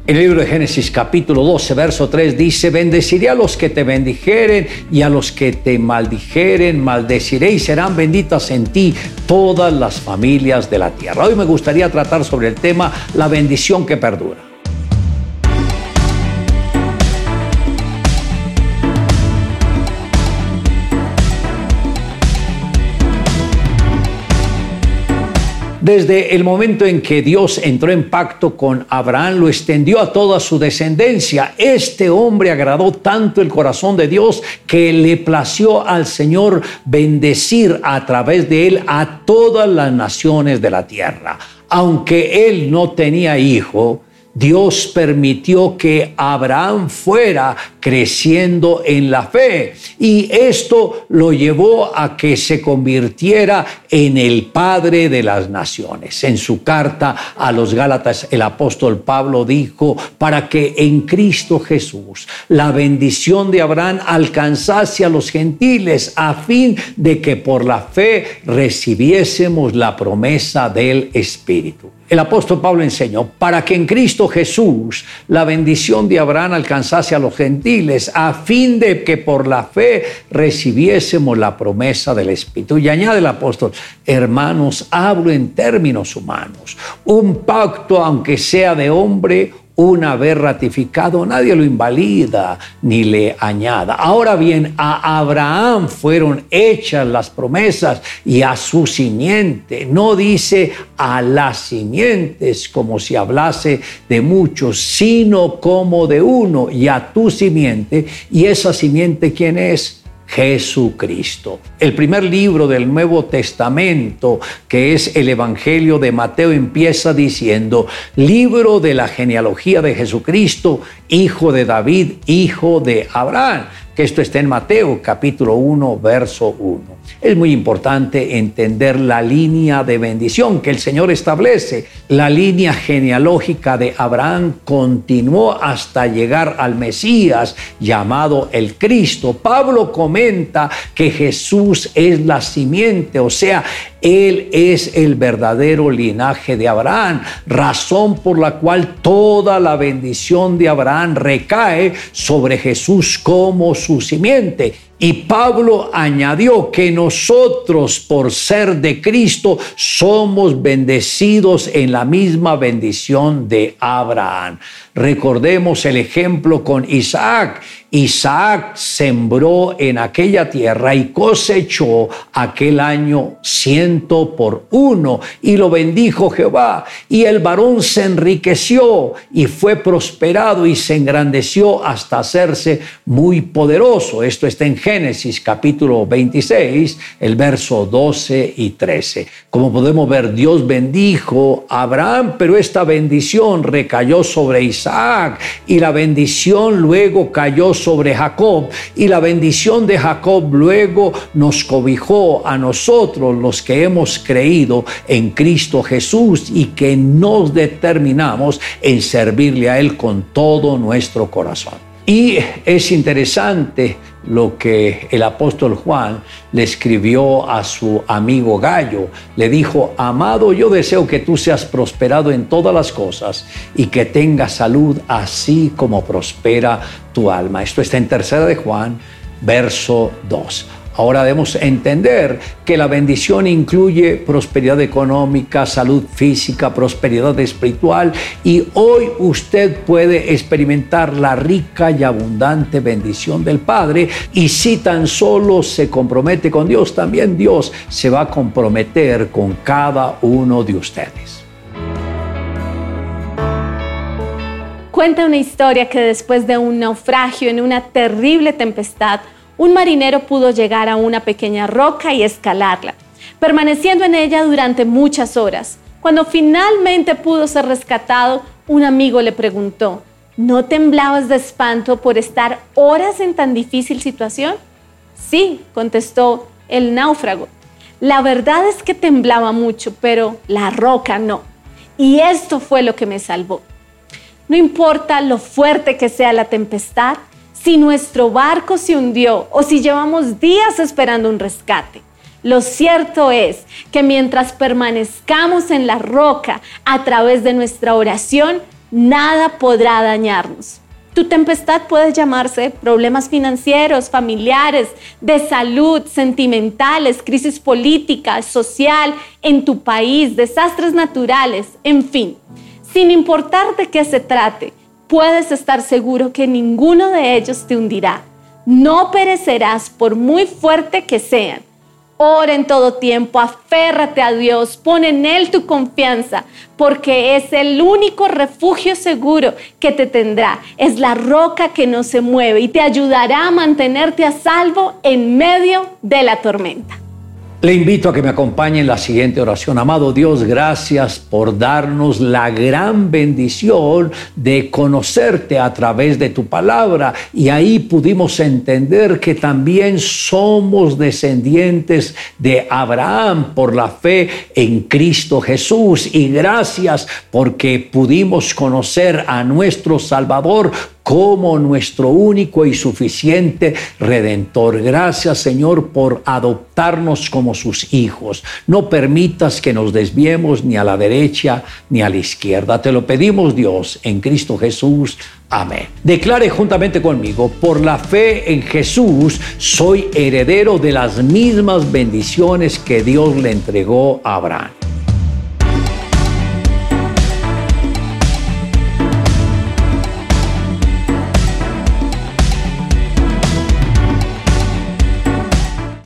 En el libro de Génesis capítulo 12, verso 3 dice: bendeciré a los que te bendijeren y a los que te maldijeren, maldeciré y serán benditas en ti todas las familias de la tierra. Hoy me gustaría tratar sobre el tema la bendición que perdura. Desde el momento en que Dios entró en pacto con Abraham, lo extendió a toda su descendencia. Este hombre agradó tanto el corazón de Dios que le plació al Señor bendecir a través de él a todas las naciones de la tierra. Aunque él no tenía hijo, Dios permitió que Abraham fuera creciendo en la fe, y esto lo llevó a que se convirtiera en el padre de las naciones. En su carta a los Gálatas, el apóstol Pablo dijo: para que en Cristo Jesús la bendición de Abraham alcanzase a los gentiles, a fin de que por la fe recibiésemos la promesa del Espíritu. El apóstol Pablo enseñó: para que en Cristo Jesús la bendición de Abraham alcanzase a los gentiles, a fin de que por la fe recibiésemos la promesa del Espíritu. Y añade el apóstol: hermanos, hablo en términos humanos. Un pacto, aunque sea de hombre, una vez ratificado, nadie lo invalida ni le añada. Ahora bien, a Abraham fueron hechas las promesas y a su simiente. No dice a las simientes como si hablase de muchos, sino como de uno, y a tu simiente. ¿Y esa simiente quién es? Jesucristo. El primer libro del Nuevo Testamento, que es el Evangelio de Mateo, empieza diciendo: libro de la genealogía de Jesucristo, hijo de David, hijo de Abraham. Que esto está en Mateo capítulo 1, verso 1. Es muy importante entender la línea de bendición que el Señor establece. La línea genealógica de Abraham continuó hasta llegar al Mesías, llamado el Cristo. Pablo comenta que Jesús es la simiente, o sea, Él es el verdadero linaje de Abraham, razón por la cual toda la bendición de Abraham recae sobre Jesús como su simiente. Y Pablo añadió que nosotros, por ser de Cristo, somos bendecidos en la misma bendición de Abraham. Recordemos el ejemplo con Isaac. Isaac sembró en aquella tierra y cosechó aquel año 100 por 1, y lo bendijo Jehová. Y el varón se enriqueció y fue prosperado y se engrandeció hasta hacerse muy poderoso. Esto está en Génesis capítulo 26, el verso 12 y 13. Como podemos ver, Dios bendijo a Abraham, pero esta bendición recayó sobre Isaac, y la bendición luego cayó sobre Jacob, y la bendición de Jacob luego nos cobijó a nosotros, los que hemos creído en Cristo Jesús y que nos determinamos en servirle a Él con todo nuestro corazón. Y es interesante lo que el apóstol Juan le escribió a su amigo Gallo. Le dijo: amado, yo deseo que tú seas prosperado en todas las cosas y que tengas salud, así como prospera tu alma. Esto está en 2 de Juan, verso 2. Ahora debemos entender que la bendición incluye prosperidad económica, salud física, prosperidad espiritual, y hoy usted puede experimentar la rica y abundante bendición del Padre, y si tan solo se compromete con Dios, también Dios se va a comprometer con cada uno de ustedes. Cuenta una historia que después de un naufragio en una terrible tempestad, un marinero pudo llegar a una pequeña roca y escalarla, permaneciendo en ella durante muchas horas. Cuando finalmente pudo ser rescatado, un amigo le preguntó: ¿no temblabas de espanto por estar horas en tan difícil situación? Sí, contestó el náufrago. La verdad es que temblaba mucho, pero la roca no. Y esto fue lo que me salvó. No importa lo fuerte que sea la tempestad, si nuestro barco se hundió o si llevamos días esperando un rescate. Lo cierto es que mientras permanezcamos en la roca a través de nuestra oración, nada podrá dañarnos. Tu tempestad puede llamarse problemas financieros, familiares, de salud, sentimentales, crisis política, social, en tu país, desastres naturales, en fin. Sin importar de qué se trate, puedes estar seguro que ninguno de ellos te hundirá. No perecerás por muy fuerte que sean. Ora en todo tiempo, aférrate a Dios, pon en Él tu confianza, porque es el único refugio seguro que te tendrá. Es la roca que no se mueve y te ayudará a mantenerte a salvo en medio de la tormenta. Le invito a que me acompañe en la siguiente oración. Amado Dios, gracias por darnos la gran bendición de conocerte a través de tu palabra. Y ahí pudimos entender que también somos descendientes de Abraham por la fe en Cristo Jesús. Y gracias porque pudimos conocer a nuestro Salvador como nuestro único y suficiente Redentor. Gracias, Señor, por adoptarnos como sus hijos. No permitas que nos desviemos ni a la derecha ni a la izquierda. Te lo pedimos, Dios, en Cristo Jesús. Amén. Declare juntamente conmigo: por la fe en Jesús, soy heredero de las mismas bendiciones que Dios le entregó a Abraham.